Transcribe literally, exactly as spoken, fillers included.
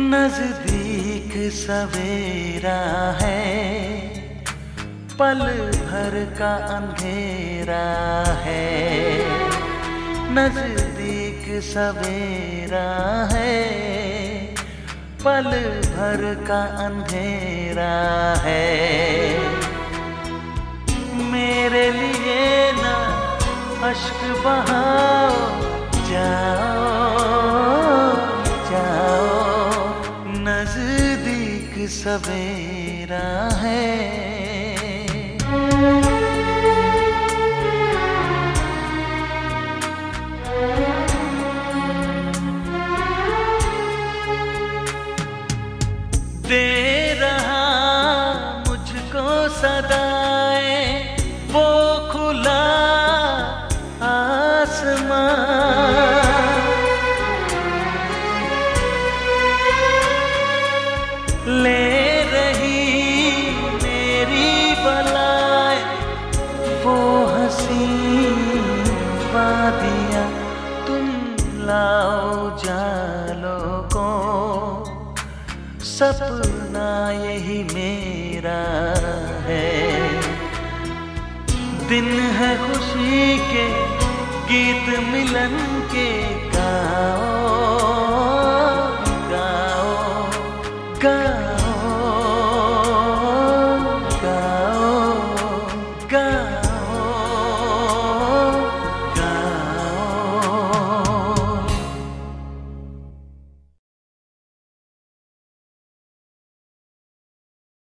नजदीक सवेरा है, पल भर का अंधेरा है। नजदीक सवेरा है, पल भर का अंधेरा है। मेरे लिए ना अश्क बहाओ, जाओ जाओ, नजदीक सवेरा है। दे रहा मुझको सदाए वो खुला आसमां, ले रही मेरी बलाए वो हंसी वादियाँ। तुम लाओ जालो को, सपना यही मेरा है। दिन है खुशी के, गीत मिलन के गाओ।